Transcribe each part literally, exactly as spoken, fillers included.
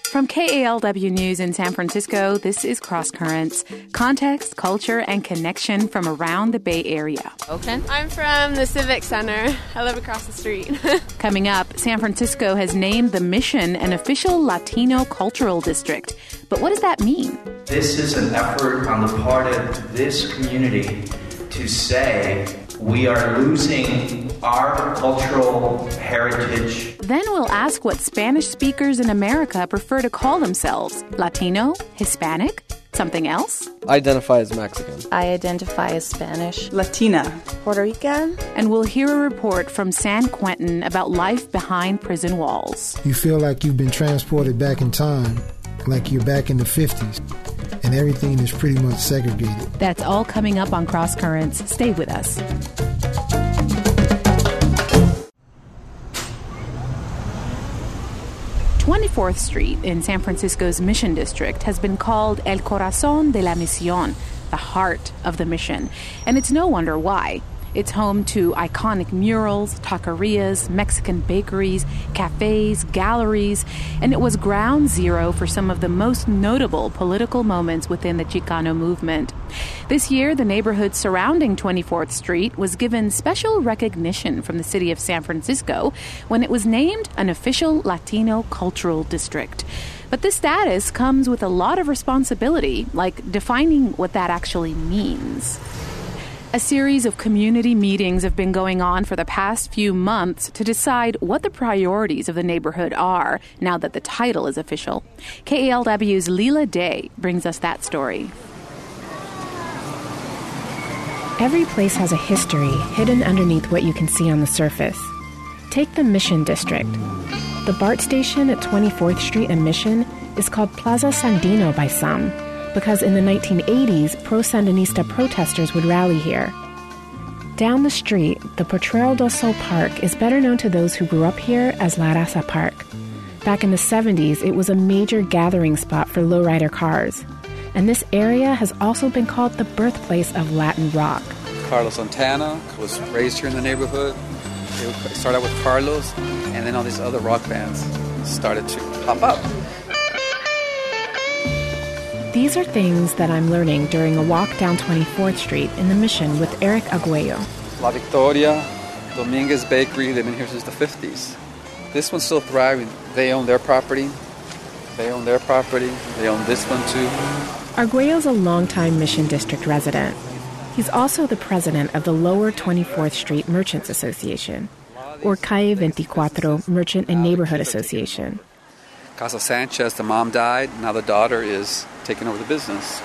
From K A L W News in San Francisco, this is Cross Currents, context, culture, and connection from around the Bay Area. Oakland? I'm from the Civic Center. I live across the street. Coming up, San Francisco has named the Mission an official Latino cultural district. But what does that mean? This is an effort on the part of this community to say we are losing our cultural heritage. Then we'll ask what Spanish speakers in America prefer to call themselves. Latino? Hispanic? Something else? I identify as Mexican. I identify as Spanish. Latina. Puerto Rican. And we'll hear a report from San Quentin about life behind prison walls. You feel like you've been transported back in time, like you're back in the fifties, and everything is pretty much segregated. That's all coming up on Cross Currents. Stay with us. twenty-fourth Street in San Francisco's Mission District has been called El Corazón de la Misión, the heart of the mission. And it's no wonder why. It's home to iconic murals, taquerias, Mexican bakeries, cafes, galleries, and it was ground zero for some of the most notable political moments within the Chicano movement. This year, the neighborhood surrounding twenty-fourth Street was given special recognition from the city of San Francisco when it was named an official Latino cultural district. But this status comes with a lot of responsibility, like defining what that actually means. A series of community meetings have been going on for the past few months to decide what the priorities of the neighborhood are now that the title is official. K A L W's Leela Day brings us that story. Every place has a history hidden underneath what you can see on the surface. Take the Mission District. The BART station at twenty-fourth Street and Mission is called Plaza Sandino by some, because in the nineteen eighties, pro-Sandinista protesters would rally here. Down the street, the Potrero del Sol Park is better known to those who grew up here as La Raza Park. Back in the seventies, it was a major gathering spot for lowrider cars. And this area has also been called the birthplace of Latin rock. Carlos Santana was raised here in the neighborhood. It started out with Carlos, and then all these other rock bands started to pop up. These are things that I'm learning during a walk down twenty-fourth Street in the Mission with Eric Arguello. La Victoria, Dominguez Bakery, they've been here since the fifties. This one's still thriving. They own their property. They own their property. They own this one too. Arguello's a longtime Mission District resident. He's also the president of the Lower twenty-fourth Street Merchants Association, or Calle twenty-four Merchant and Neighborhood Association. Casa Sanchez, the mom died. Now the daughter is taking over the business.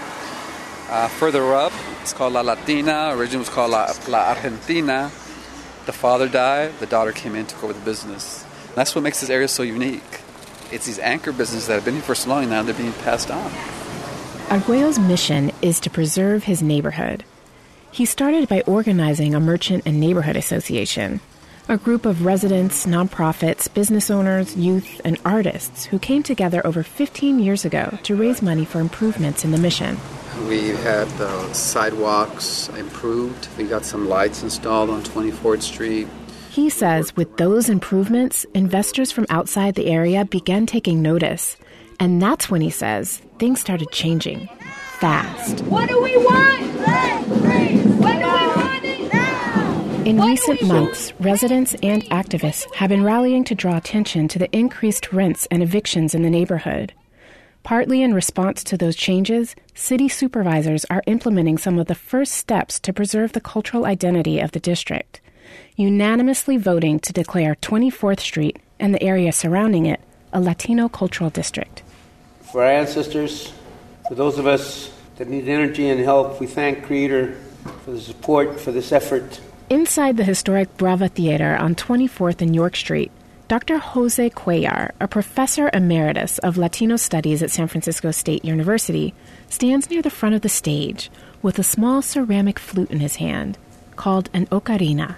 Uh, further up, it's called La Latina. Originally it was called La, La Argentina. The father died. The daughter came in, took over the business. And that's what makes this area so unique. It's these anchor businesses that have been here for so long now, they're being passed on. Arguello's mission is to preserve his neighborhood. He started by organizing a merchant and neighborhood association, a group of residents, nonprofits, business owners, youth, and artists who came together over fifteen years ago to raise money for improvements in the Mission. We had the sidewalks improved. We got some lights installed on twenty-fourth Street. He says with those improvements, investors from outside the area began taking notice. And that's when he says things started changing fast. What do we want? Rent, freeze. When do we want it? Now. In recent months, residents and activists have been rallying to draw attention to the increased rents and evictions in the neighborhood. Partly in response to those changes, city supervisors are implementing some of the first steps to preserve the cultural identity of the district, unanimously voting to declare twenty-fourth Street and the area surrounding it a Latino cultural district. For our ancestors, for those of us that need energy and help, we thank Creator for the support for this effort. Inside the historic Brava Theater on twenty-fourth and York Street, Doctor Jose Cuellar, a professor emeritus of Latino studies at San Francisco State University, stands near the front of the stage with a small ceramic flute in his hand called an ocarina.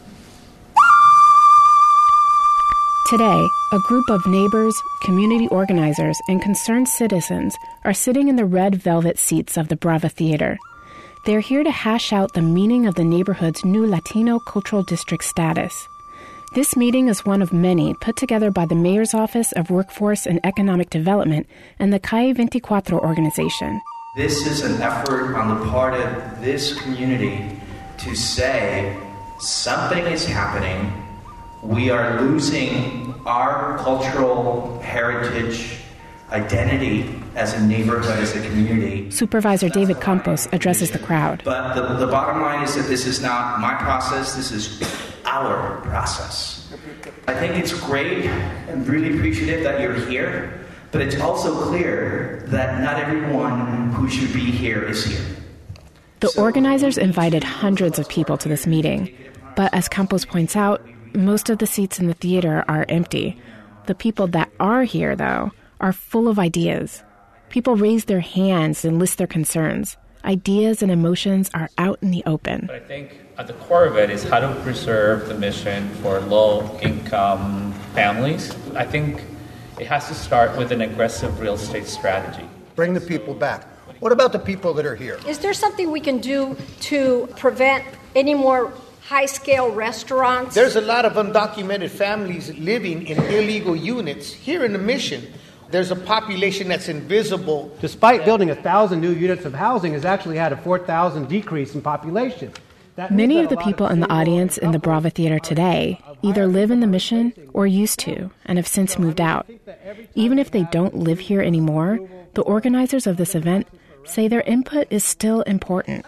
Today, a group of neighbors, community organizers, and concerned citizens are sitting in the red velvet seats of the Brava Theater. They're here to hash out the meaning of the neighborhood's new Latino cultural district status. This meeting is one of many put together by the Mayor's Office of Workforce and Economic Development and the Calle twenty-four organization. This is an effort on the part of this community to say something is happening. We are losing our cultural heritage, identity as a neighborhood, as a community. Supervisor David Campos addresses the crowd. But the, the bottom line is that this is not my process, this is our process. I think it's great and really appreciative that you're here, but it's also clear that not everyone who should be here is here. The organizers invited hundreds of people to this meeting, but as Campos points out, most of the seats in the theater are empty. The people that are here, though, are full of ideas. People raise their hands and list their concerns. Ideas and emotions are out in the open. But I think at the core of it is how to preserve the mission for low-income families. I think it has to start with an aggressive real estate strategy. Bring the people back. What about the people that are here? Is there something we can do to prevent any more high-scale restaurants? There's a lot of undocumented families living in illegal units here in the Mission. There's a population that's invisible. Despite building a thousand new units of housing, has actually had a four thousand decrease in population. Many of the people in the audience in the Brava Theater today either live in the Mission or used to and have since moved out. Even if they don't live here anymore, the organizers of this event say their input is still important.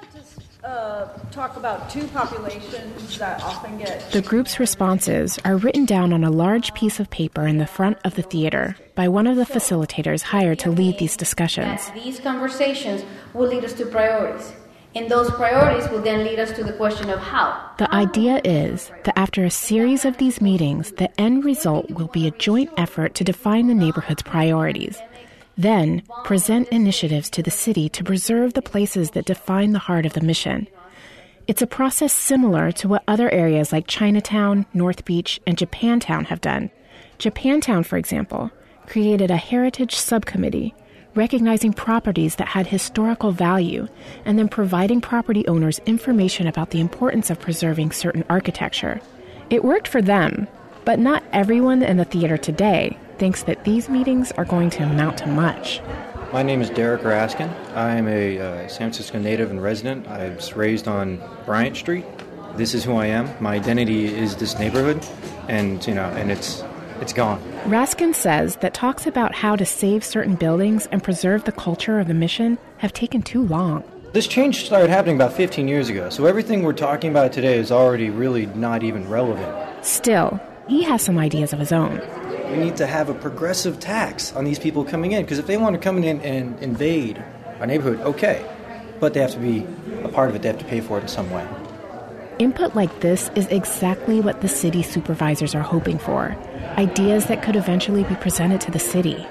Uh, talk about two populations that often get... The group's responses are written down on a large piece of paper in the front of the theater by one of the facilitators hired to lead these discussions. These conversations will lead us to priorities, and those priorities will then lead us to the question of how. The idea is that after a series of these meetings, the end result will be a joint effort to define the neighborhood's priorities. Then, present initiatives to the city to preserve the places that define the heart of the Mission. It's a process similar to what other areas like Chinatown, North Beach, and Japantown have done. Japantown, for example, created a heritage subcommittee, recognizing properties that had historical value, and then providing property owners information about the importance of preserving certain architecture. It worked for them, but not everyone in the theater today thinks that these meetings are going to amount to much. My name is Derek Raskin. I'm a uh, San Francisco native and resident. I was raised on Bryant Street. This is who I am. My identity is this neighborhood, and you know, and it's it's gone. Raskin says that talks about how to save certain buildings and preserve the culture of the Mission have taken too long. This change started happening about fifteen years ago, so everything we're talking about today is already really not even relevant. Still, he has some ideas of his own. We need to have a progressive tax on these people coming in, because if they want to come in and invade our neighborhood, okay, but they have to be a part of it. They have to pay for it in some way. Input like this is exactly what the city supervisors are hoping for, ideas that could eventually be presented to the city.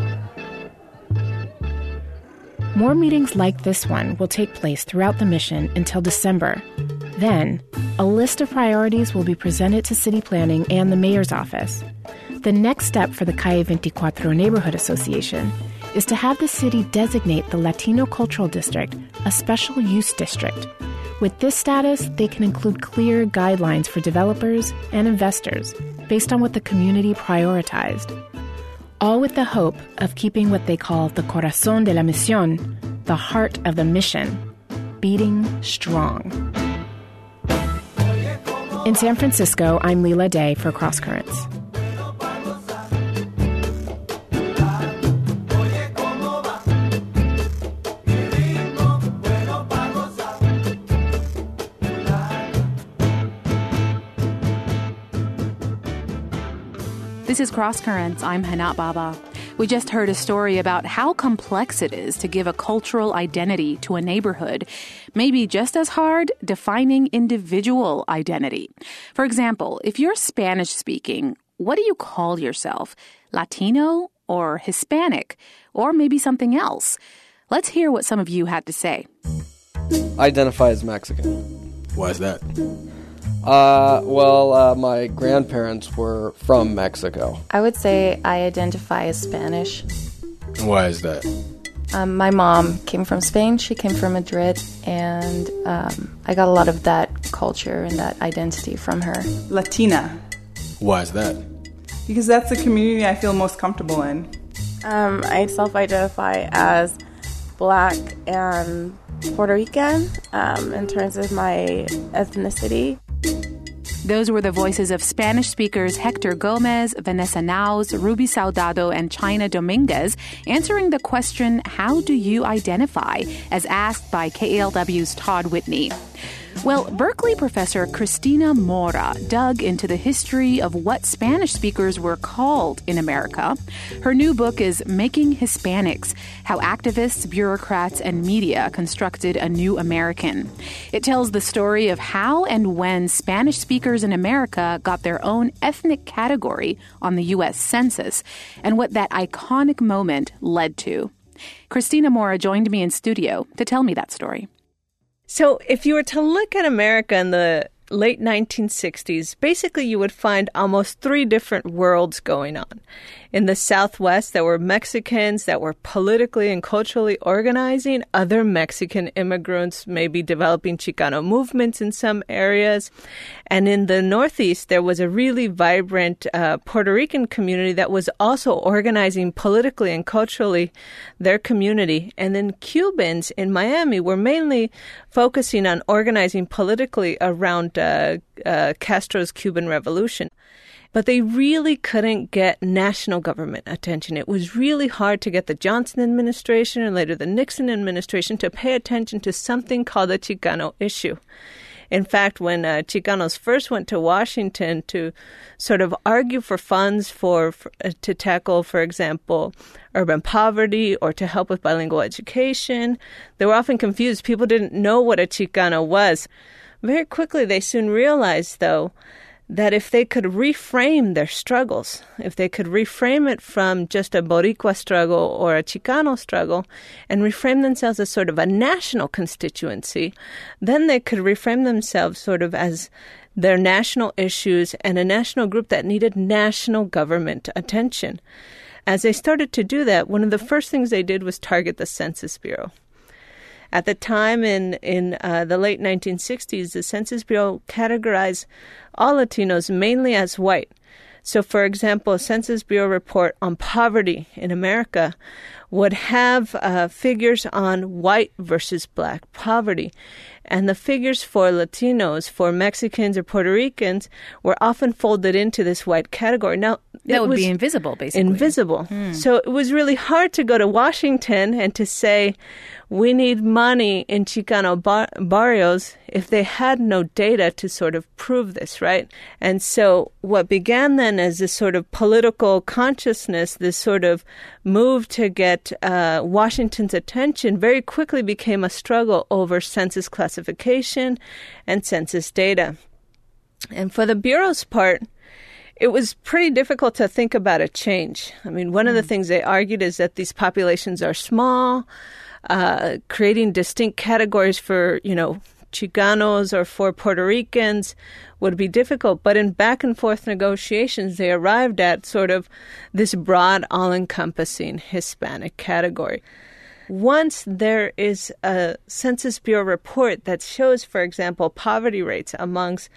More meetings like this one will take place throughout the Mission until December. Then, a list of priorities will be presented to city planning and the mayor's office. The next step for the Calle twenty-four Neighborhood Association is to have the city designate the Latino Cultural District a special use district. With this status, they can include clear guidelines for developers and investors based on what the community prioritized, all with the hope of keeping what they call the corazón de la misión, the heart of the mission, beating strong. In San Francisco, I'm Leela Day for Cross Currents. This is Cross Currents. I'm Hanat Baba. We just heard a story about how complex it is to give a cultural identity to a neighborhood. Maybe just as hard defining individual identity. For example, if you're Spanish speaking, what do you call yourself? Latino or Hispanic? Or maybe something else? Let's hear what some of you had to say. I identify as Mexican. Why is that? Uh, well, uh, my grandparents were from Mexico. I would say I identify as Spanish. Why is that? Um, my mom came from Spain. She came from Madrid, and um, I got a lot of that culture and that identity from her. Latina. Why is that? Because that's the community I feel most comfortable in. Um, I self-identify as Black and Puerto Rican um, in terms of my ethnicity. Those were the voices of Spanish speakers Hector Gomez, Vanessa Naus, Ruby Soldado, and China Dominguez answering the question, how do you identify, as asked by K A L W's Todd Whitney. Well, Berkeley professor Cristina Mora dug into the history of what Spanish speakers were called in America. Her new book is Making Hispanics: How Activists, Bureaucrats, and Media Constructed a New American. It tells the story of how and when Spanish speakers in America got their own ethnic category on the U S Census and what that iconic moment led to. Cristina Mora joined me in studio to tell me that story. So if you were to look at America in the late nineteen sixties, basically you would find almost three different worlds going on. In the Southwest, there were Mexicans that were politically and culturally organizing. Other Mexican immigrants maybe developing Chicano movements in some areas. And in the Northeast, there was a really vibrant uh, Puerto Rican community that was also organizing politically and culturally their community. And then Cubans in Miami were mainly focusing on organizing politically around uh, uh, Castro's Cuban Revolution. But they really couldn't get national government attention. It was really hard to get the Johnson administration and later the Nixon administration to pay attention to something called the Chicano issue. In fact, when uh, Chicanos first went to Washington to sort of argue for funds for, for uh, to tackle, for example, urban poverty or to help with bilingual education, they were often confused. People didn't know what a Chicano was. Very quickly, they soon realized, though, that if they could reframe their struggles, if they could reframe it from just a Boricua struggle or a Chicano struggle and reframe themselves as sort of a national constituency, then they could reframe themselves sort of as their national issues and a national group that needed national government attention. As they started to do that, one of the first things they did was target the Census Bureau. At the time, in, in uh, the late nineteen sixties, the Census Bureau categorized all Latinos mainly as white. So, for example, a Census Bureau report on poverty in America would have uh, figures on white versus black poverty. And the figures for Latinos, for Mexicans or Puerto Ricans, were often folded into this white category. Now, that would be invisible, basically. Invisible. Hmm. So it was really hard to go to Washington and to say, we need money in Chicano bar- barrios if they had no data to sort of prove this, right? And so what began then as this sort of political consciousness, this sort of move to get uh, Washington's attention, very quickly became a struggle over census classification and census data. And for the Bureau's part, it was pretty difficult to think about a change. I mean, one mm. of the things they argued is that these populations are small. Uh, creating distinct categories for, you know, Chicanos or for Puerto Ricans would be difficult. But in back and forth negotiations, they arrived at sort of this broad, all-encompassing Hispanic category. Once there is a Census Bureau report that shows, for example, poverty rates amongst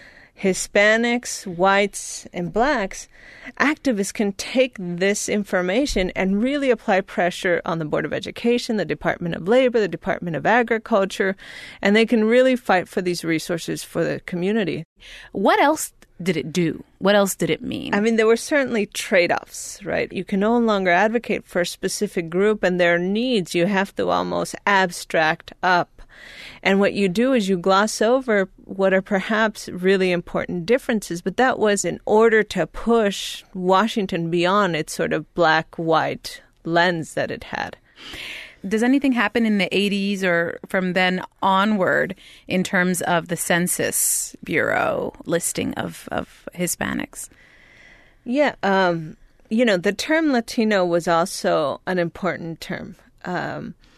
Hispanics, whites, and blacks, activists can take this information and really apply pressure on the Board of Education, the Department of Labor, the Department of Agriculture, and they can really fight for these resources for the community. What else did it do? What else did it mean? I mean, there were certainly trade-offs, right? You can no longer advocate for a specific group and their needs. You have to almost abstract up. And what you do is you gloss over what are perhaps really important differences, but that was in order to push Washington beyond its sort of black-white lens that it had. Does anything happen in the eighties or from then onward in terms of the Census Bureau listing of, of Hispanics? Yeah, um, you know, the term Latino was also an important term. Um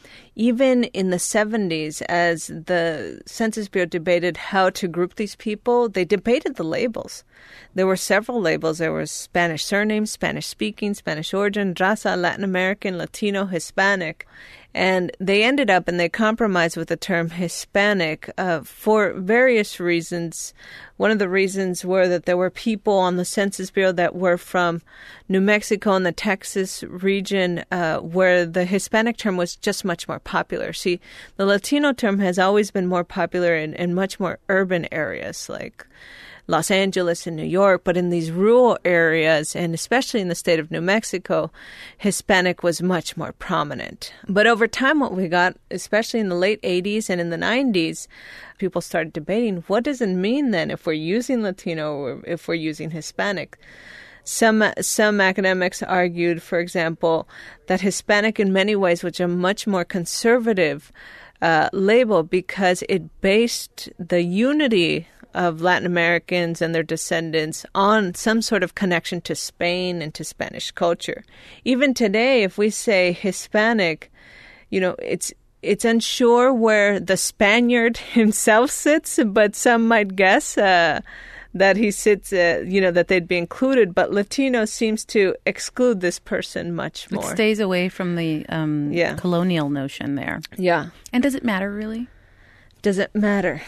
Even in the seventies, as the Census Bureau debated how to group these people, they debated the labels. There were several labels. There was Spanish surname, Spanish speaking, Spanish origin, raza, Latin American, Latino, Hispanic. And they ended up and they compromised with the term Hispanic uh, for various reasons. One of the reasons were that there were people on the Census Bureau that were from New Mexico and the Texas region uh, where the Hispanic term was just much more popular. See, the Latino term has always been more popular in, in much more urban areas like Los Angeles and New York, but in these rural areas, and especially in the state of New Mexico, Hispanic was much more prominent. But over time, what we got, especially in the late eighties and in the nineties, people started debating, what does it mean then if we're using Latino or if we're using Hispanic? Some some academics argued, for example, that Hispanic in many ways was a much more conservative uh, label because it based the unity of Latin Americans and their descendants on some sort of connection to Spain and to Spanish culture. Even today, if we say Hispanic, you know, it's it's unsure where the Spaniard himself sits, but some might guess uh, that he sits, uh, you know, that they'd be included. But Latino seems to exclude this person much more. It stays away from the um, yeah. colonial notion there. Yeah. And does it matter, really? Does it matter?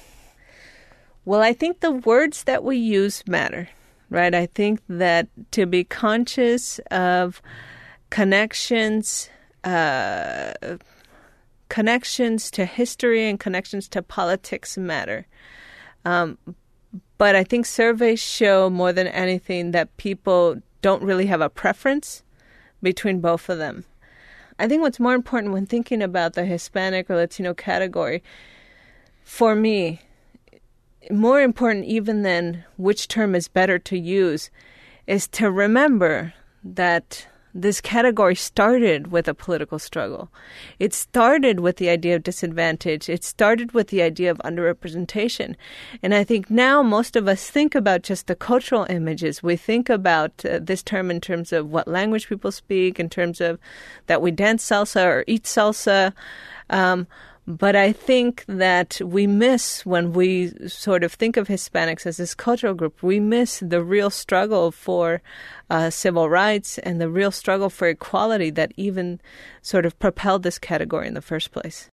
Well, I think the words that we use matter, right? I think that to be conscious of connections, uh, connections to history and connections to politics matter. Um, but I think surveys show more than anything that people don't really have a preference between both of them. I think what's more important when thinking about the Hispanic or Latino category, for me, more important even than which term is better to use, is to remember that this category started with a political struggle. It started with the idea of disadvantage. It started with the idea of underrepresentation. And I think now most of us think about just the cultural images. We think about uh, this term in terms of what language people speak, in terms of that we dance salsa or eat salsa. Um, But I think that we miss, when we sort of think of Hispanics as this cultural group, we miss the real struggle for uh, civil rights and the real struggle for equality that even sort of propelled this category in the first place.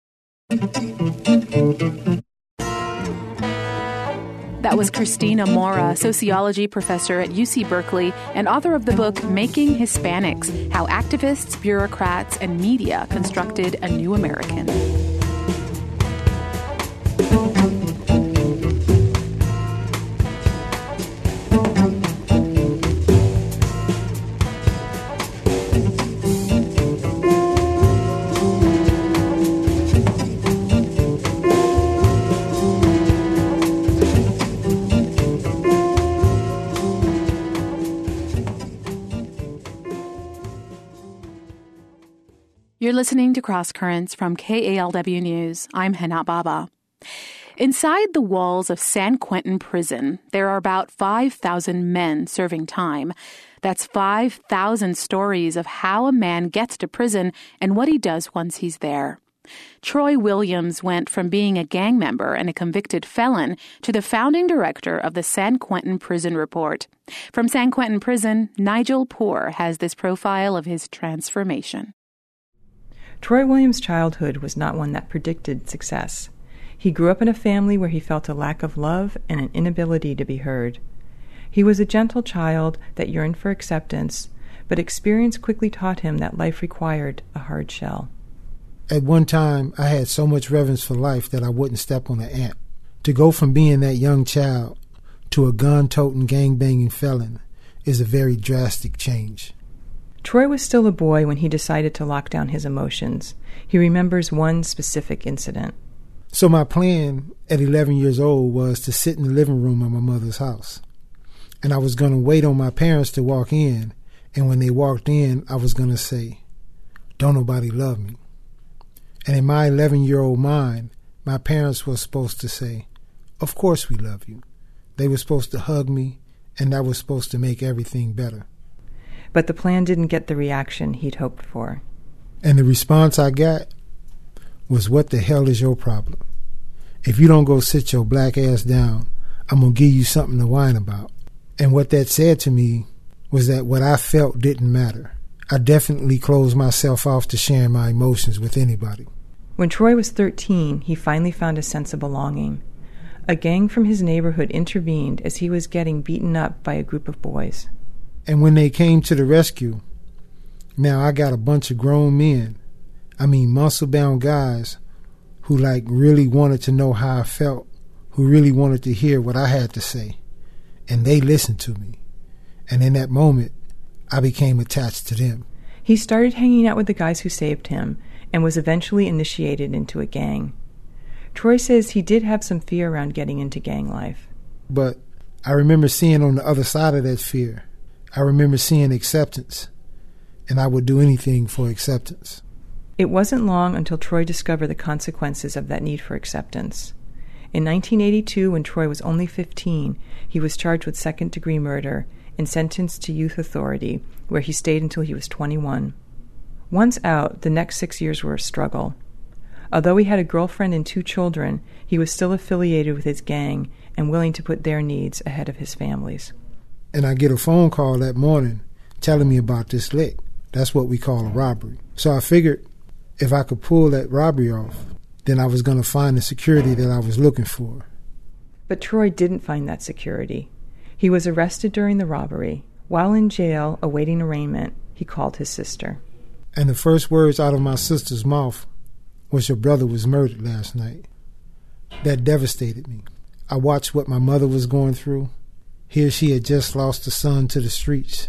That was Cristina Mora, sociology professor at U C Berkeley and author of the book Making Hispanics: How Activists, Bureaucrats, and Media Constructed a New American. You're listening to Cross Currents from K A L W News. I'm Hana Baba. Inside the walls of San Quentin Prison, there are about five thousand men serving time. That's five thousand stories of how a man gets to prison and what he does once he's there. Troy Williams went from being a gang member and a convicted felon to the founding director of the San Quentin Prison Report. From San Quentin Prison, Nigel Poor has this profile of his transformation. Troy Williams' childhood was not one that predicted success. He grew up in a family where he felt a lack of love and an inability to be heard. He was a gentle child that yearned for acceptance, but experience quickly taught him that life required a hard shell. At one time, I had so much reverence for life that I wouldn't step on an ant. To go from being that young child to a gun-toting, gang-banging felon is a very drastic change. Troy was still a boy when he decided to lock down his emotions. He remembers one specific incident. So my plan at eleven years old was to sit in the living room of my mother's house. And I was going to wait on my parents to walk in. And when they walked in, I was going to say, "Don't nobody love me." And in my eleven-year-old mind, my parents were supposed to say, "Of course we love you." They were supposed to hug me, and that was supposed to make everything better. But the plan didn't get the reaction he'd hoped for. And the response I got was, what the hell is your problem? If you don't go sit your black ass down, I'm going to give you something to whine about. And what that said to me was that what I felt didn't matter. I definitely closed myself off to sharing my emotions with anybody. When Troy was thirteen, he finally found a sense of belonging. A gang from his neighborhood intervened as he was getting beaten up by a group of boys. And when they came to the rescue, now I got a bunch of grown men, I mean muscle-bound guys, who like really wanted to know how I felt, who really wanted to hear what I had to say. And they listened to me. And in that moment, I became attached to them. He started hanging out with the guys who saved him and was eventually initiated into a gang. Troy says he did have some fear around getting into gang life. But I remember seeing on the other side of that fear, I remember seeing acceptance, and I would do anything for acceptance. It wasn't long until Troy discovered the consequences of that need for acceptance. In nineteen eighty-two, when Troy was only fifteen, he was charged with second-degree murder and sentenced to youth authority, where he stayed until he was twenty-one. Once out, the next six years were a struggle. Although he had a girlfriend and two children, he was still affiliated with his gang and willing to put their needs ahead of his family's. And I get a phone call that morning telling me about this lick. That's what we call a robbery. So I figured if I could pull that robbery off, then I was going to find the security that I was looking for. But Troy didn't find that security. He was arrested during the robbery. While in jail, awaiting arraignment, he called his sister. And the first words out of my sister's mouth was, "Your brother was murdered last night." That devastated me. I watched what my mother was going through. Here she had just lost a son to the streets,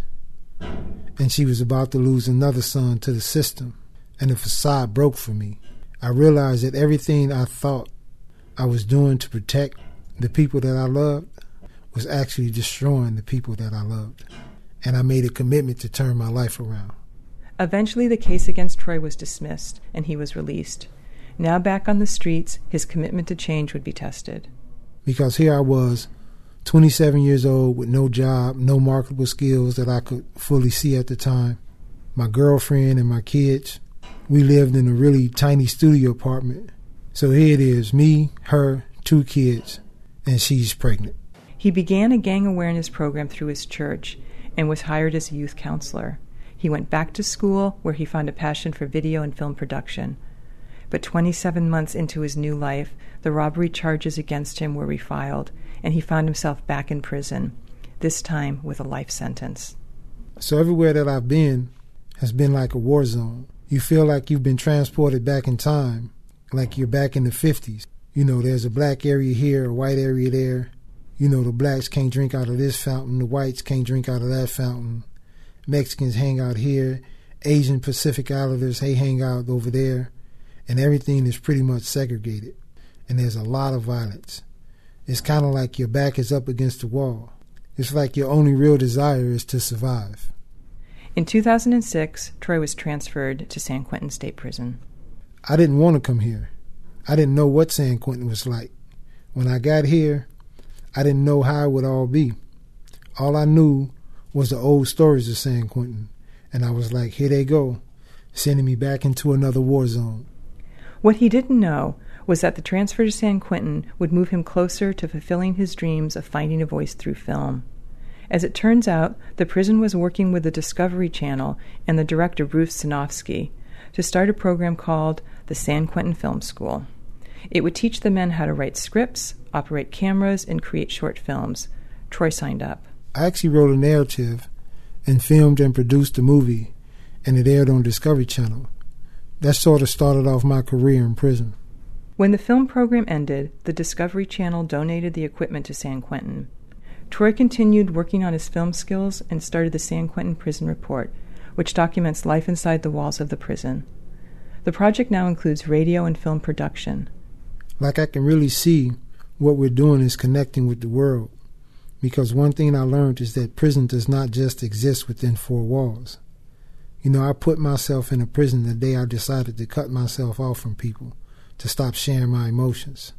and she was about to lose another son to the system, and the facade broke for me. I realized that everything I thought I was doing to protect the people that I loved was actually destroying the people that I loved, and I made a commitment to turn my life around. Eventually, the case against Troy was dismissed, and he was released. Now back on the streets, his commitment to change would be tested. Because here I was, twenty-seven years old, with no job, no marketable skills that I could fully see at the time. My girlfriend and my kids, we lived in a really tiny studio apartment. So here it is, me, her, two kids, and she's pregnant. He began a gang awareness program through his church and was hired as a youth counselor. He went back to school, where he found a passion for video and film production. But twenty-seven months into his new life, the robbery charges against him were refiled, and he found himself back in prison, this time with a life sentence. So everywhere that I've been has been like a war zone. You feel like you've been transported back in time, like you're back in the fifties. You know, there's a black area here, a white area there. You know, the blacks can't drink out of this fountain, the whites can't drink out of that fountain. Mexicans hang out here, Asian Pacific Islanders, they hang out over there, and everything is pretty much segregated, and there's a lot of violence. It's kind of like your back is up against the wall. It's like your only real desire is to survive. In two thousand six, Troy was transferred to San Quentin State Prison. I didn't want to come here. I didn't know what San Quentin was like. When I got here, I didn't know how it would all be. All I knew was the old stories of San Quentin, and I was like, here they go, sending me back into another war zone. What he didn't know was that the transfer to San Quentin would move him closer to fulfilling his dreams of finding a voice through film. As it turns out, the prison was working with the Discovery Channel and the director Ruth Sinofsky to start a program called the San Quentin Film School. It would teach the men how to write scripts, operate cameras, and create short films. Troy signed up. I actually wrote a narrative and filmed and produced a movie, and it aired on Discovery Channel. That sort of started off my career in prison. When the film program ended, the Discovery Channel donated the equipment to San Quentin. Troy continued working on his film skills and started the San Quentin Prison Report, which documents life inside the walls of the prison. The project now includes radio and film production. Like I can really see what we're doing is connecting with the world. Because one thing I learned is that prison does not just exist within four walls. You know, I put myself in a prison the day I decided to cut myself off from people, to stop sharing my emotions.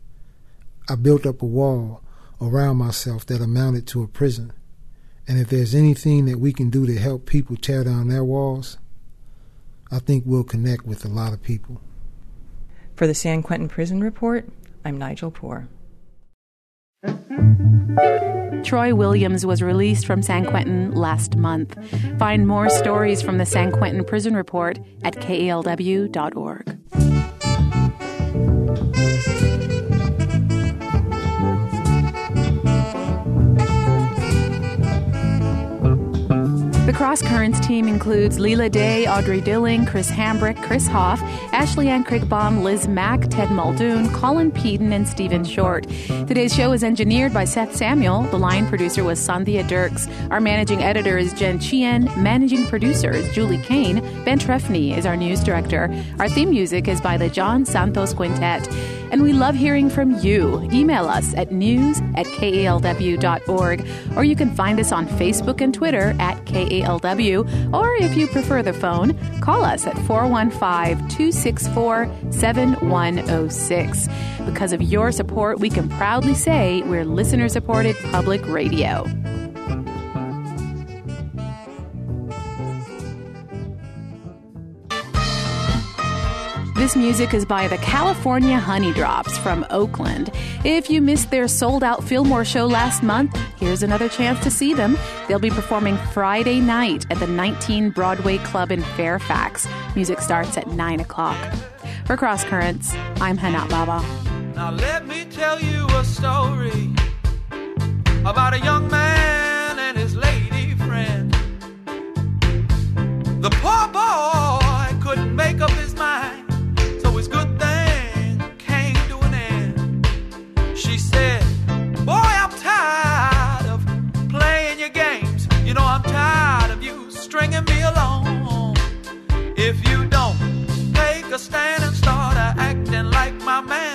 I built up a wall around myself that amounted to a prison. And if there's anything that we can do to help people tear down their walls, I think we'll connect with a lot of people. For the San Quentin Prison Report, I'm Nigel Poor. Troy Williams was released from San Quentin last month. Find more stories from the San Quentin Prison Report at K A L W dot org. The Cross Currents team includes Leela Day, Audrey Dilling, Chris Hambrick, Chris Hoff, Ashley Ann Krigbaum, Liz Mack, Ted Muldoon, Colin Peden, and Stephen Short. Today's show is engineered by Seth Samuel. The line producer was Sandhya Dirks. Our managing editor is Jen Chien. Managing producer is Julie Kane. Ben Trefny is our news director. Our theme music is by the John Santos Quintet. And we love hearing from you. Email us at news at K A L W dot org, or you can find us on Facebook and Twitter at K A L W, or if you prefer the phone, call us at four one five, two six four, seven one zero six. Because of your support, we can proudly say we're listener-supported public radio. This music is by the California Honeydrops from Oakland. If you missed their sold-out Fillmore show last month, here's another chance to see them. They'll be performing Friday night at the nineteen Broadway Club in Fairfax. Music starts at nine o'clock. For Cross Currents, I'm Hana Baba. Now let me tell you a story about a young man and his lady friend. The poor boy couldn't make up his mind. His good thing came to an end. She said, boy, I'm tired of playing your games. You know, I'm tired of you stringing me along. If you don't take a stand and start acting like my man,